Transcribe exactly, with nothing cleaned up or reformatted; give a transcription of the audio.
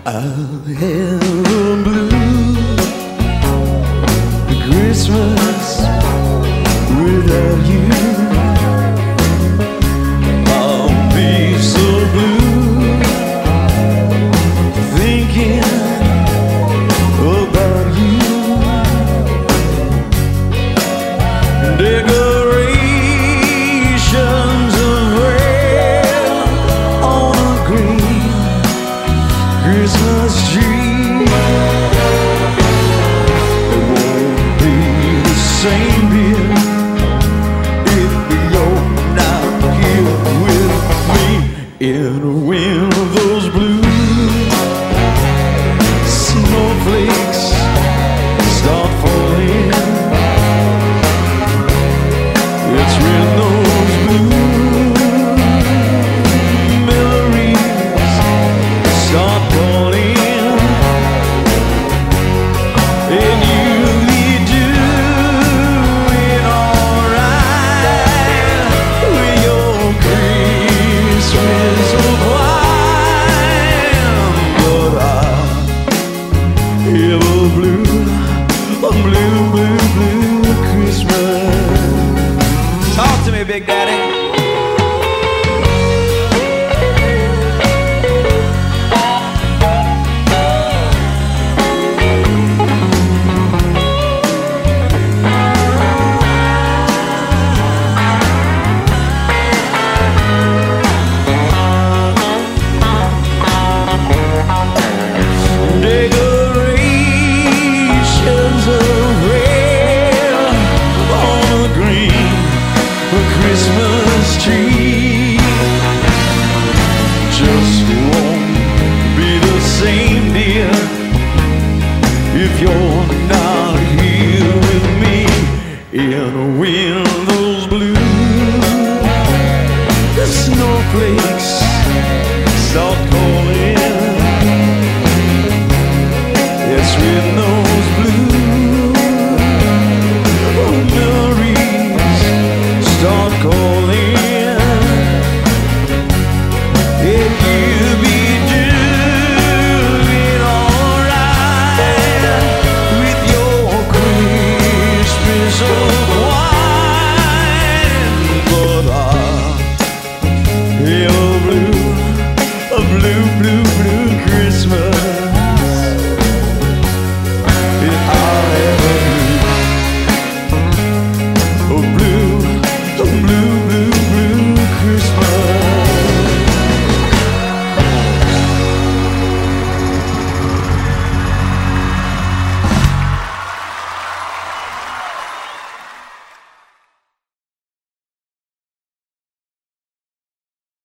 have a blue Christmas without you. I'll be so blue thinking about you. Decorations of red on a green Christmas tree. It won't be the same, dear, if you're not here with me. In a wind of those blue snowflakes start falling. It's when those blue memories start calling. And you'll be doing alright with your Christmas of wine. But I have a blue, a blue, blue, blue Christmas. Talk to me, Big Daddy. Christmas tree just won't be the same, dear, if you're not here with me. In a wind, those blue snowflakes